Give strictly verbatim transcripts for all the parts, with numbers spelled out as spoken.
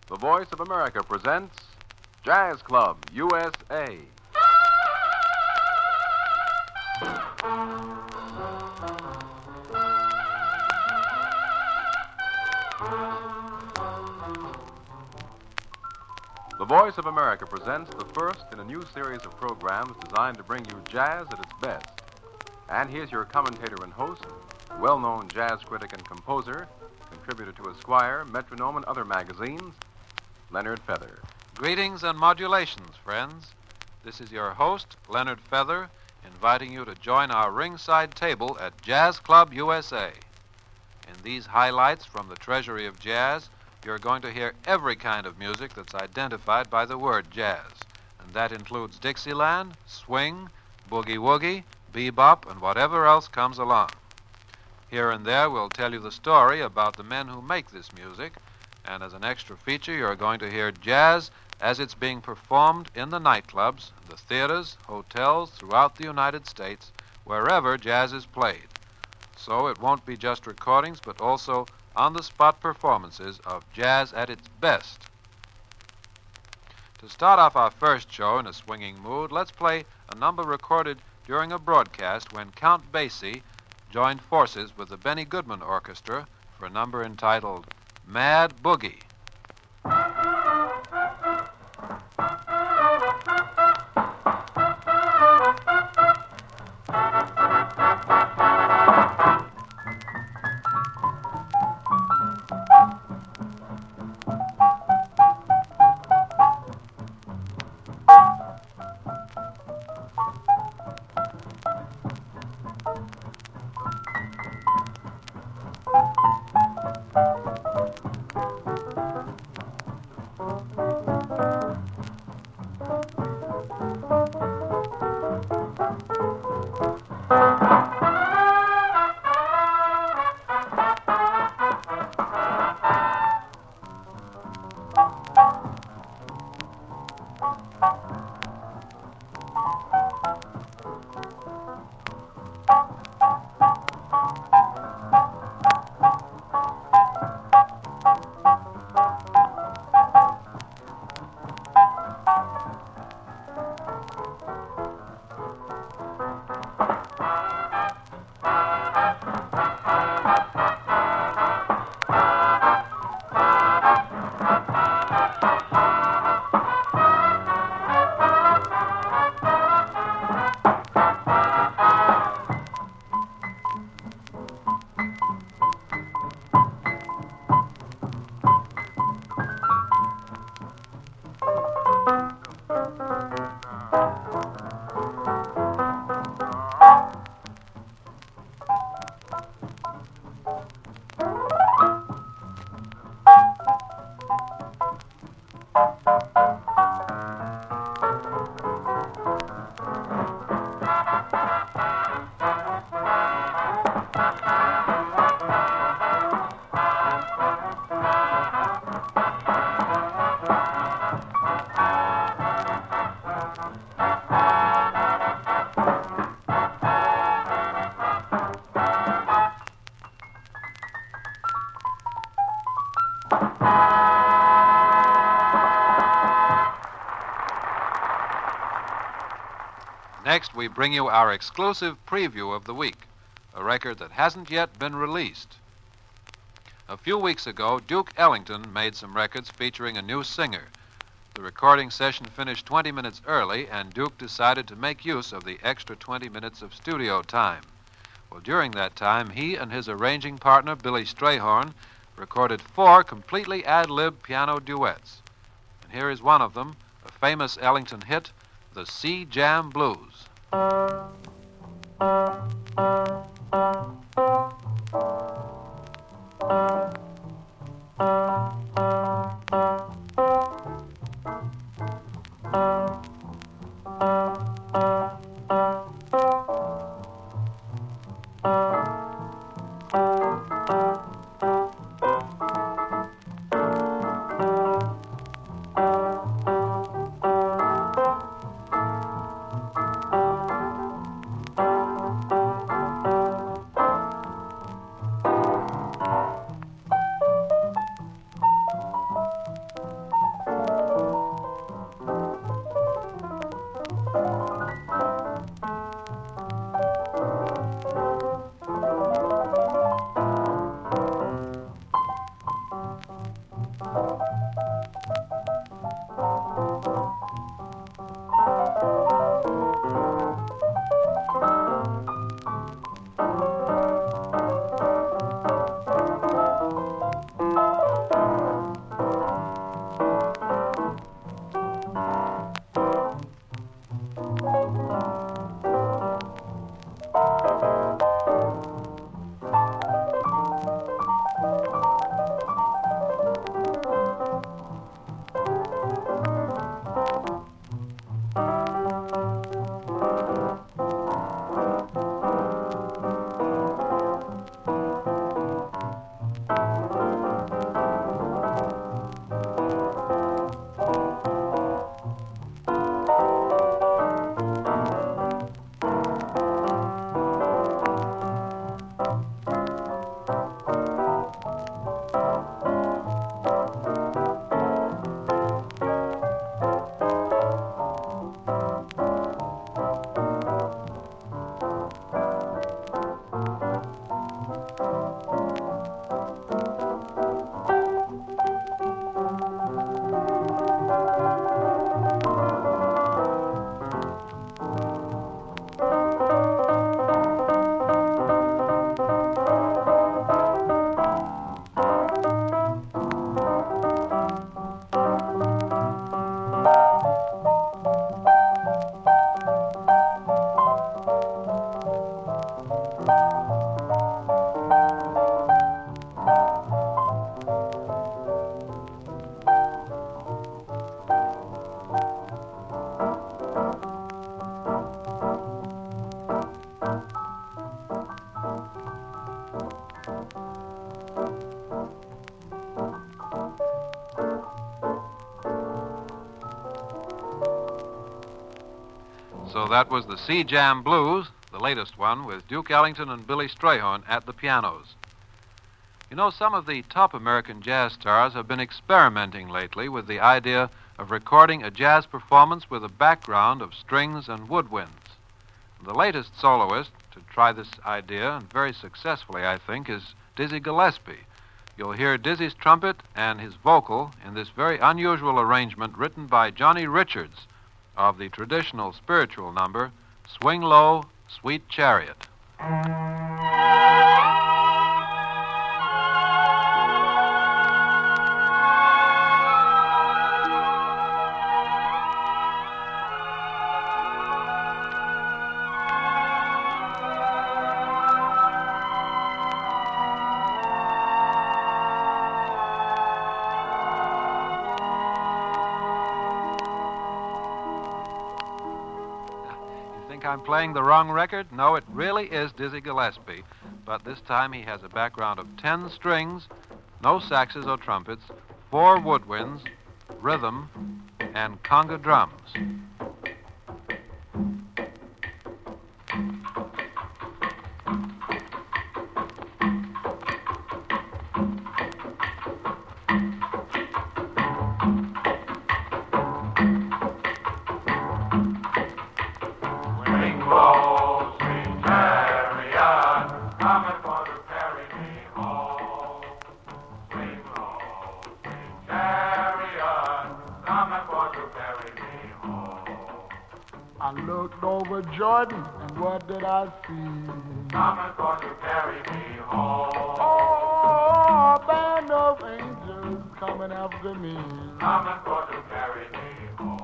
The Voice of America presents Jazz Club U S A. The Voice of America presents the first in a new series of programs designed to bring you jazz at its best. And here's your commentator and host, well-known jazz critic and composer, contributor to Esquire, Metronome, and other magazines, Leonard Feather. Greetings and modulations, friends. This is your host, Leonard Feather, inviting you to join our ringside table at Jazz Club U S A. In these highlights from the treasury of jazz, you're going to hear every kind of music that's identified by the word jazz, and that includes Dixieland, swing, boogie-woogie, bebop, and whatever else comes along. Here and there, we'll tell you the story about the men who make this music, and as an extra feature, you're going to hear jazz as it's being performed in the nightclubs, the theaters, hotels throughout the United States, wherever jazz is played. So it won't be just recordings, but also on-the-spot performances of jazz at its best. To start off our first show in a swinging mood, let's play a number recorded during a broadcast when Count Basie joined forces with the Benny Goodman Orchestra for a number entitled Mad Boogie. Next, we bring you our exclusive preview of the week, a record that hasn't yet been released. A few weeks ago, Duke Ellington made some records featuring a new singer. The recording session finished twenty minutes early, and Duke decided to make use of the extra twenty minutes of studio time. Well, during that time, he and his arranging partner, Billy Strayhorn, recorded four completely ad-lib piano duets. And here is one of them, a famous Ellington hit, the Sea Jam Blues. So that was the Sea Jam Blues, the latest one, with Duke Ellington and Billy Strayhorn at the pianos. You know, some of the top American jazz stars have been experimenting lately with the idea of recording a jazz performance with a background of strings and woodwinds. The latest soloist to try this idea, and very successfully, I think, is Dizzy Gillespie. You'll hear Dizzy's trumpet and his vocal in this very unusual arrangement written by Johnny Richards of the traditional spiritual number, Swing Low, Sweet Chariot. I'm playing the wrong record? No, it really is Dizzy Gillespie, but this time he has a background of ten strings, no saxes or trumpets, four woodwinds, rhythm, and conga drums. I looked over Jordan, and what did I see? Coming for to carry me home. Oh, a band of angels coming after me. Coming for to carry me home.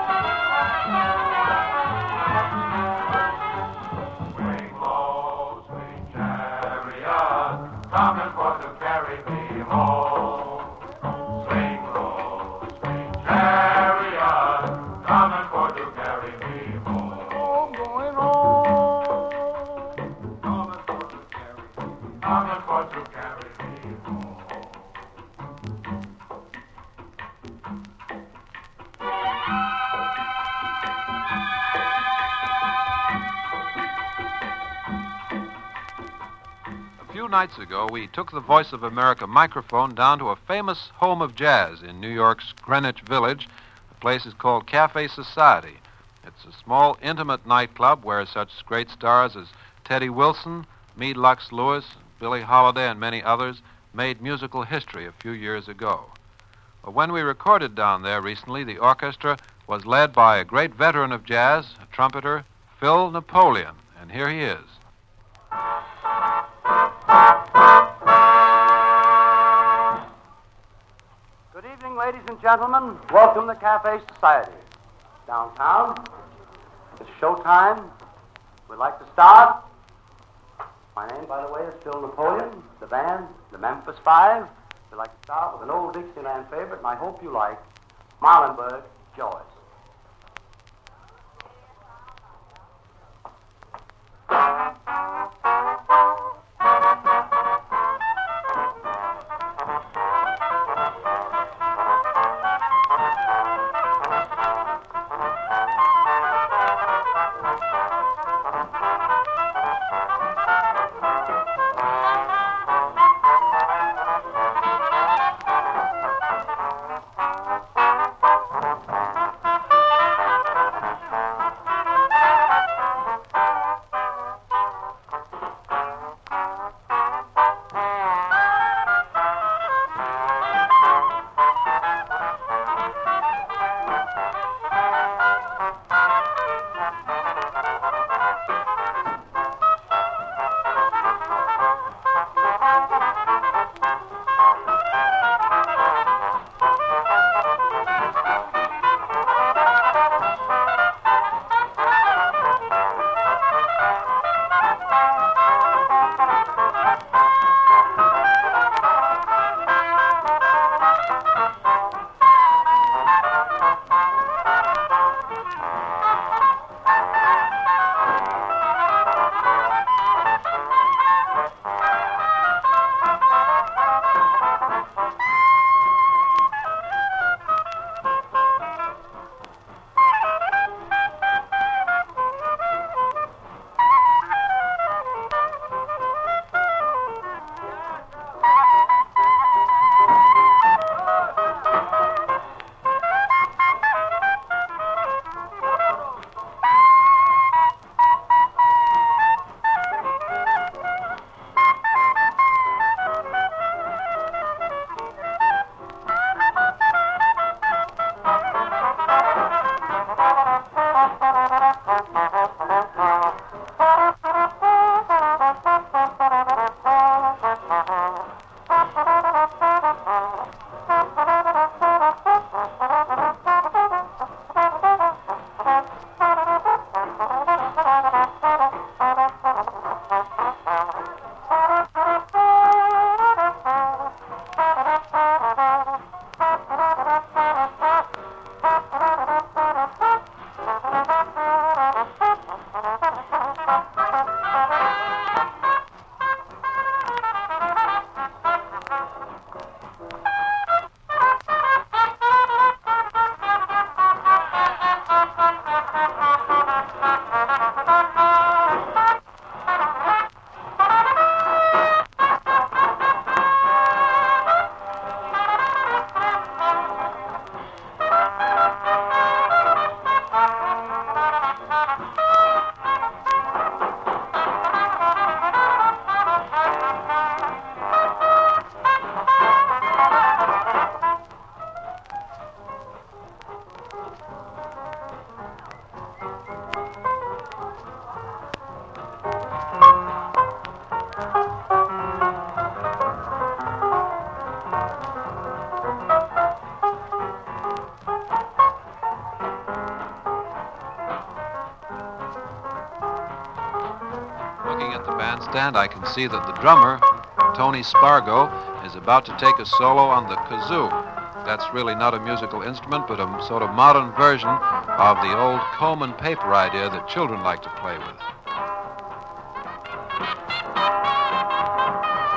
Swing low, Mama got to carry me home. A few nights ago, we took the Voice of America microphone down to a famous home of jazz in New York's Greenwich Village. The place is called Cafe Society. It's a small, intimate nightclub where such great stars as Teddy Wilson, Meade Lux Lewis, Billie Holiday, and many others made musical history a few years ago. Well, when we recorded down there recently, the orchestra was led by a great veteran of jazz, a trumpeter, Phil Napoleon, and here he is. Good evening, ladies and gentlemen. Welcome to Cafe Society. Downtown. It's showtime. We'd like to start. My name, by the way, is Phil Napoleon. The band, the Memphis Five. We'd like to start with an old Dixieland favorite, and I hope you like Marlinburg Joyce. Bandstand, I can see that the drummer, Tony Spargo, is about to take a solo on the kazoo. That's really not a musical instrument, but a sort of modern version of the old comb and paper idea that children like to play with.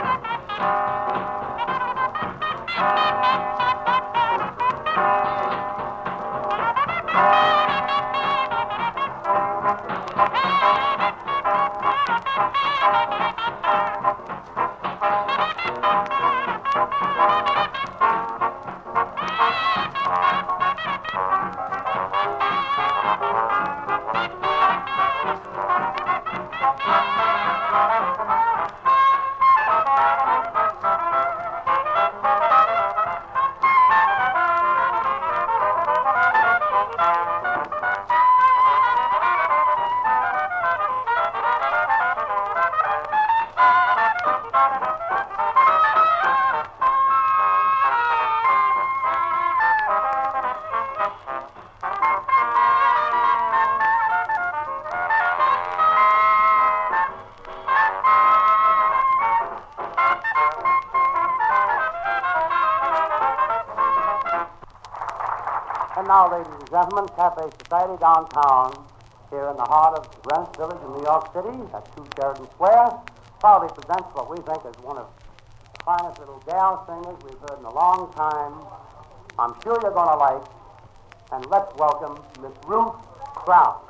And now, ladies and gentlemen, Cafe Society downtown, here in the heart of Greenwich Village in New York City, at two Sheridan Square, proudly presents what we think is one of the finest little gal singers we've heard in a long time. I'm sure you're going to like. And let's welcome Miss Ruth Krause.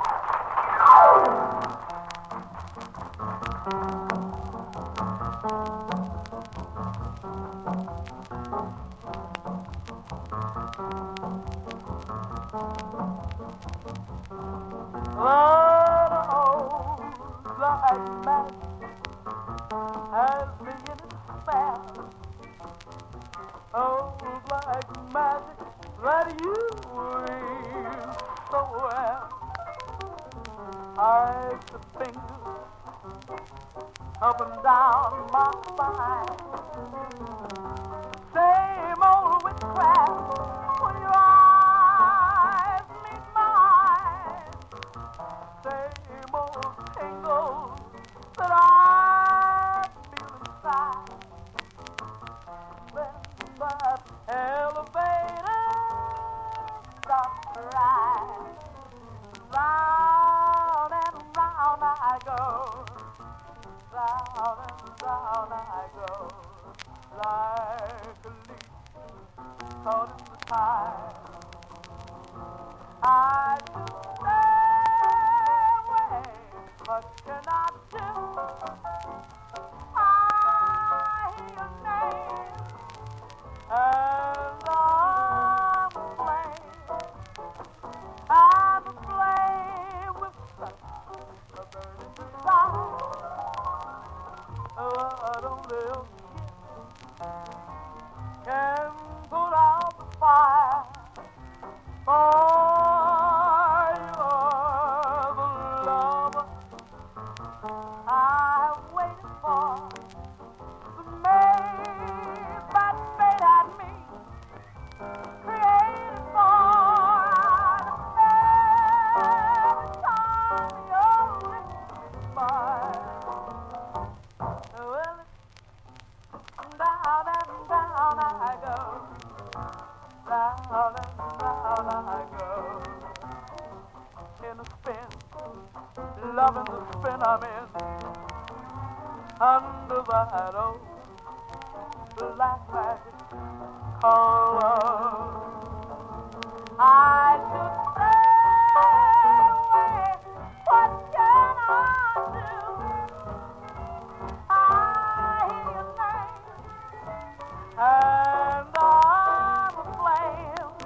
Up and down my spine, same old witchcraft when your eyes meet mine, same old tingle that I feel inside. When that elevator stops right, round and round I go. Round and round I go, like a leaf caught in the tide. I should stay away, what can I do? I hear your name, and I'm aflame. I'm aflame with such a burning desire. I don't live can put out the fire, for you're the lover I have waited for, the maid that fate had me created for. Every time you're with me, smile. Down and down I go, down and down I go, in a spin, loving the spin I'm in, under that old black magic called love. I should stay away, what can I do? I hear your name, and I'm aflame.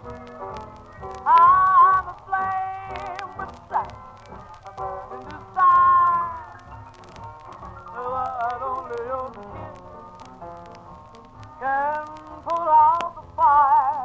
I'm aflame with such a burning desire that only your kiss can put out the fire.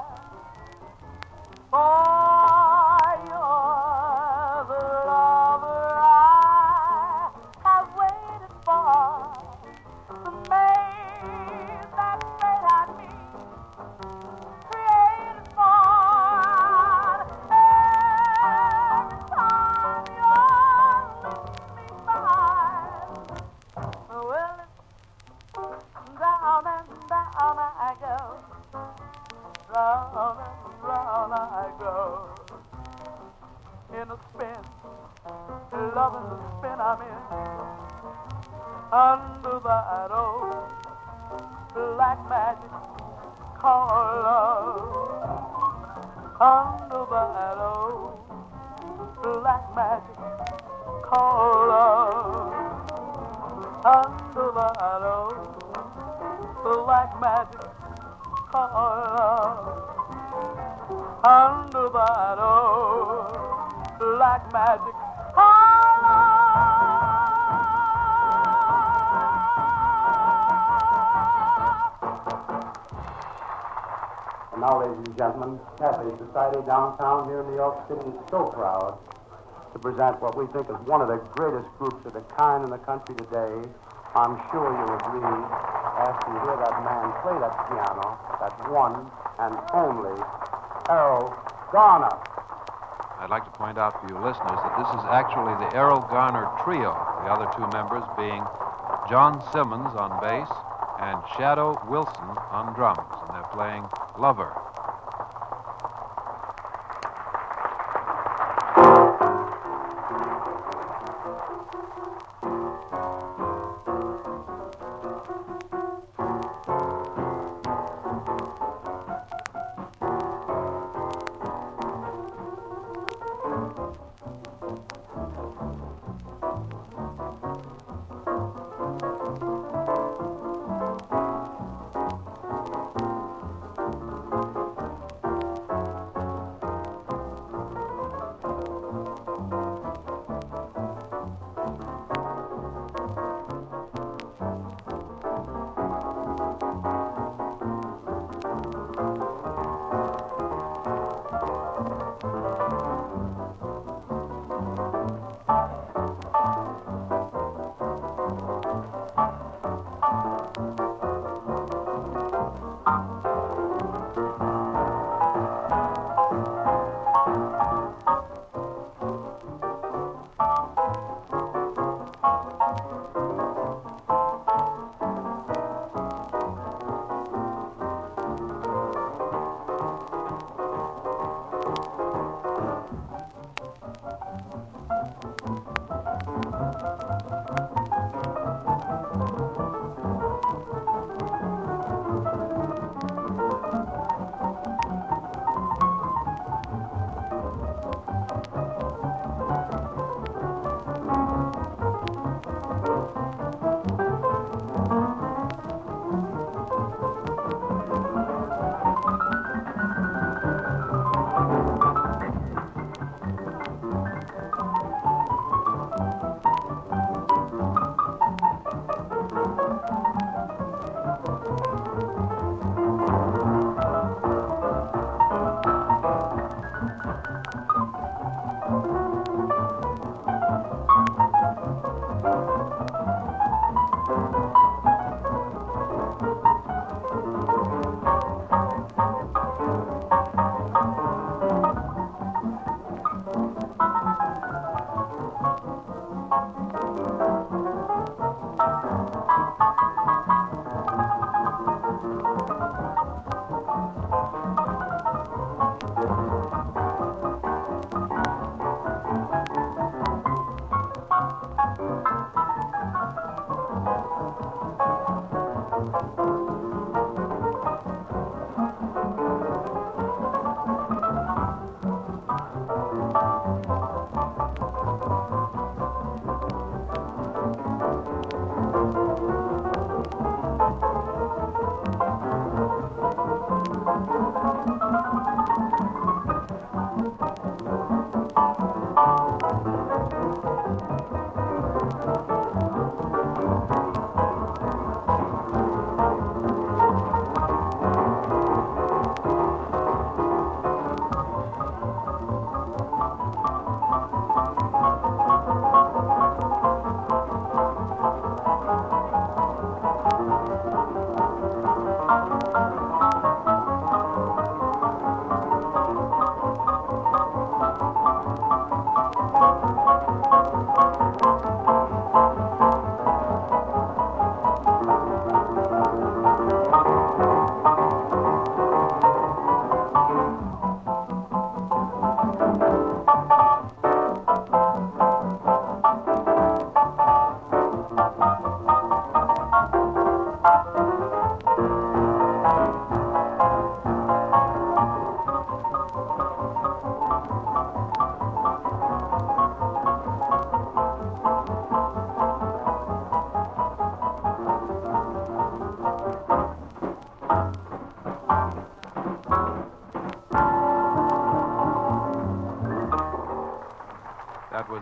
For you're the lover I have waited for, the maid that fate had me created for. Every time you're with me behind, well, it's down and down I go, round and round I go, in a spin, loving the spin I'm in, under that old black magic called love, under that old black magic called love. under that old like magic color, under that old like magic And now, ladies and gentlemen, Cafe Society downtown here in New York City is so proud to present what we think is one of the greatest groups of the kind in the country today. I'm sure you'll agree after you hear that man play that piano, that one and only Errol Garner. I'd like to point out for you listeners that this is actually the Errol Garner Trio, the other two members being John Simmons on bass and Shadow Wilson on drums, and they're playing Lover.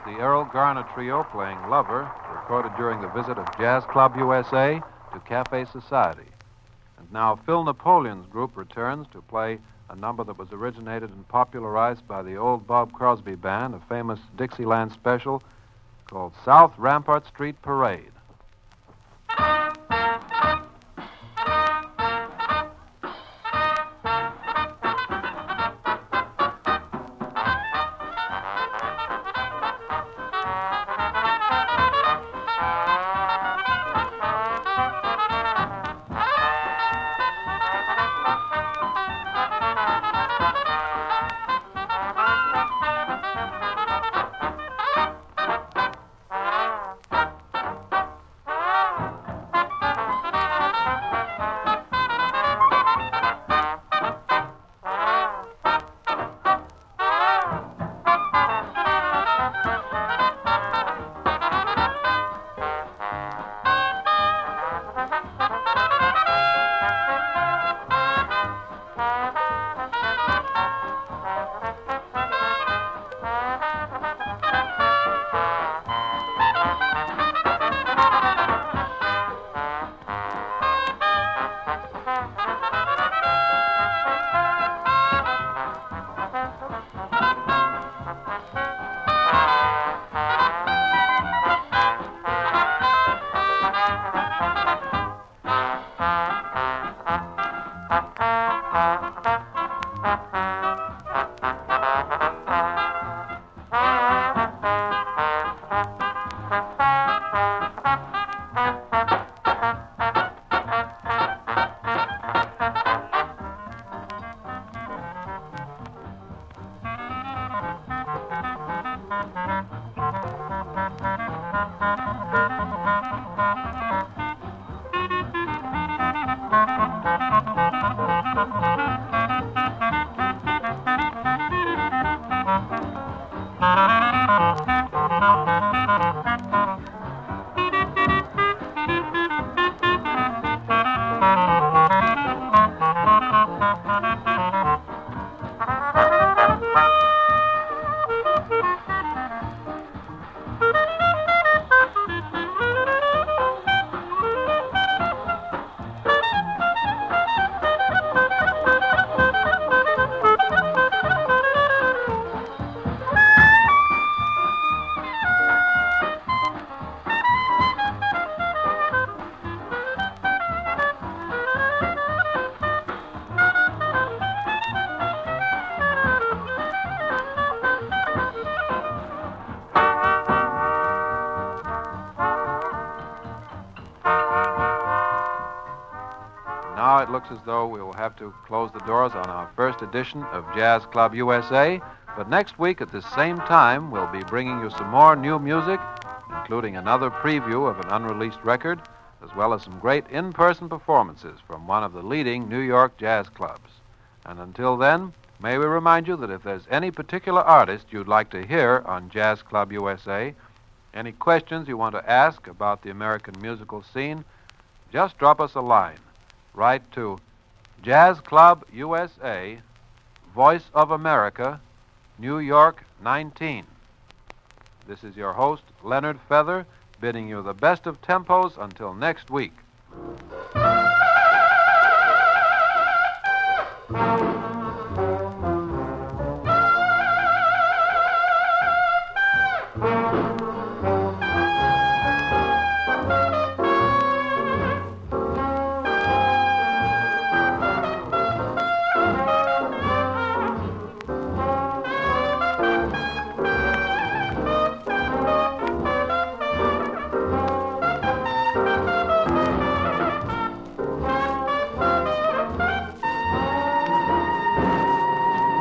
the Errol Garner Trio playing Lover, recorded during the visit of Jazz Club U S A to Cafe Society. And now Phil Napoleon's group returns to play a number that was originated and popularized by the old Bob Crosby Band, a famous Dixieland special called South Rampart Street Parade. Now it looks as though we will have to close the doors on our first edition of Jazz Club U S A, but next week at this same time we'll be bringing you some more new music, including another preview of an unreleased record, as well as some great in-person performances from one of the leading New York jazz clubs. And until then, may we remind you that if there's any particular artist you'd like to hear on Jazz Club U S A, any questions you want to ask about the American musical scene, just drop us a line. Write to Jazz Club U S A, Voice of America, New York nineteen. This is your host, Leonard Feather, bidding you the best of tempos until next week.